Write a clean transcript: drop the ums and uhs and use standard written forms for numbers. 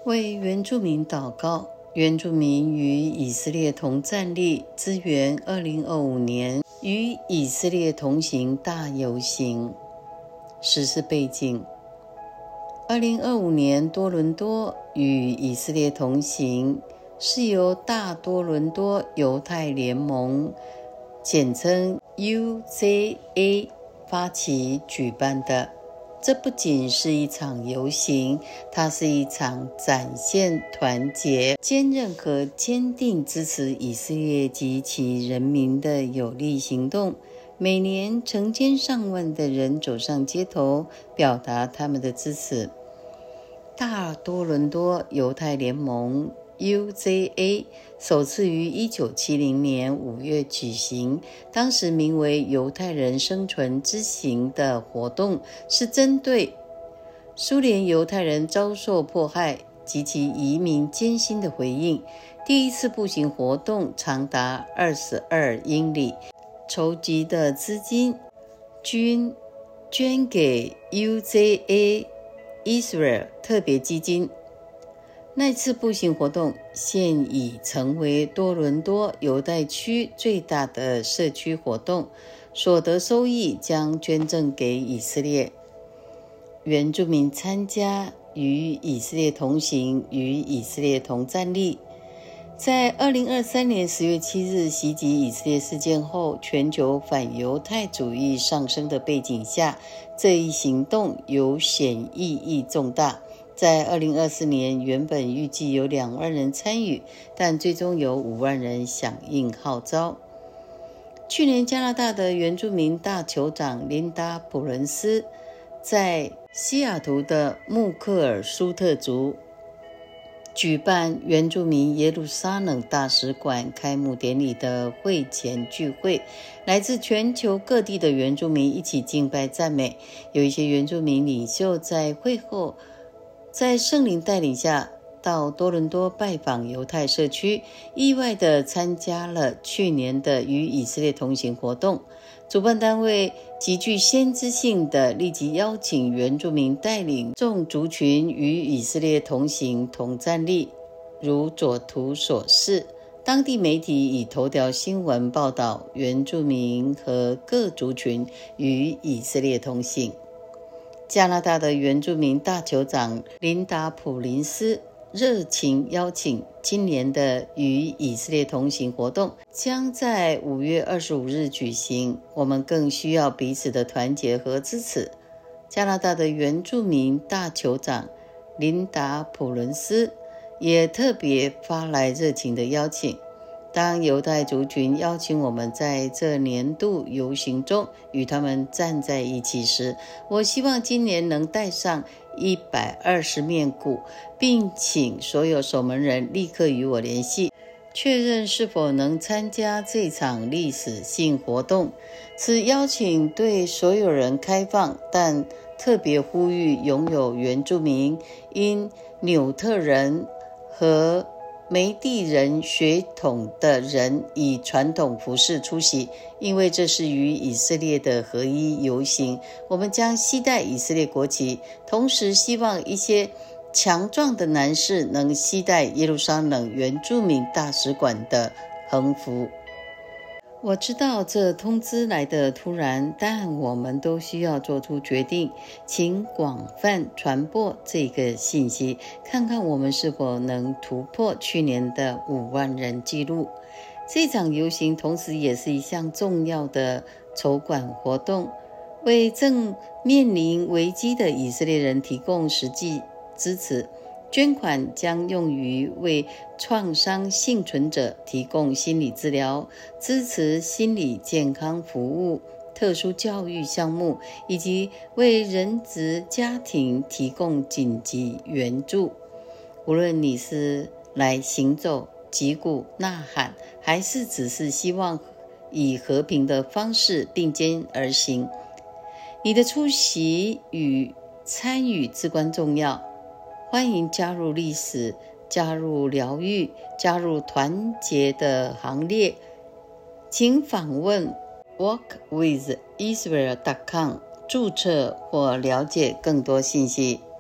为原住民祷告。原住民与以色列同站立，支援2025年与以色列同行大游行。时事背景：2025年多伦多与以色列同行是由大多伦多犹太联盟简称 UJA 发起举办的。这不仅是一场游行，它是一场展现团结、坚韧和坚定支持以色列及其人民的有力行动。每年成千上万的人走上街头，表达他们的支持。大多伦多犹太联盟 UJA 首次于1970年5月举行，当时名为犹太人生存之行的活动，是针对苏联犹太人遭受迫害及其移民艰辛的回应。第一次步行活动长达22英里，筹集的资金均捐给 UJA Israel 特别基金。那次步行活动现已成为多伦多犹太区最大的社区活动，所得收益将捐赠给以色列。原住民参加与以色列同行，与以色列同站立。在2023年10月7日袭击以色列事件后，全球反犹太主义上升的背景下，这一行动有显意义重大。在2024年，原本预计有2万人参与，但最终有5万人响应号召。去年，加拿大的原住民大酋长琳达·普伦斯在西雅图的穆克尔舒特族举办原住民耶路撒冷大使馆开幕典礼的会前聚会，来自全球各地的原住民一起敬拜赞美。有一些原住民领袖在会后在圣灵带领下到多伦多拜访犹太社区，意外地参加了去年的与以色列同行活动。主办单位极具先知性地立即邀请原住民带领众族群与以色列同行同站立，如左图所示。当地媒体以头条新闻报道原住民和各族群与以色列同行。加拿大的原住民大酋长琳达·普林斯热情邀请今年的与以色列同行活动将在5月25日举行，我们更需要彼此的团结和支持。加拿大的原住民大酋长琳达·普伦斯也特别发来热情的邀请。当犹太族群邀请我们在这年度游行中与他们站在一起时，我希望今年能带上120面鼓，并请所有守门人立刻与我联系，确认是否能参加这场历史性活动。此邀请对所有人开放，但特别呼吁拥有原住民、因纽特人和梅地人血统的人以传统服饰出席，因为这是与以色列的合一游行。我们将携带以色列国旗，同时希望一些强壮的男士能携带耶路撒冷原住民大使馆的横幅。我知道这通知来得突然，但我们都需要做出决定，请广泛传播这个信息，看看我们是否能突破去年的5万人记录。这场游行同时也是一项重要的筹款活动，为正面临危机的以色列人提供实际支持。捐款将用于为创伤幸存者提供心理治疗、支持心理健康服务、特殊教育项目，以及为人质家庭提供紧急援助。无论你是来行走、击鼓呐喊，还是只是希望以和平的方式并肩而行，你的出席与参与至关重要。欢迎加入历史，加入疗愈，加入团结的行列。请访问 walkwithisrael.com 注册或了解更多信息。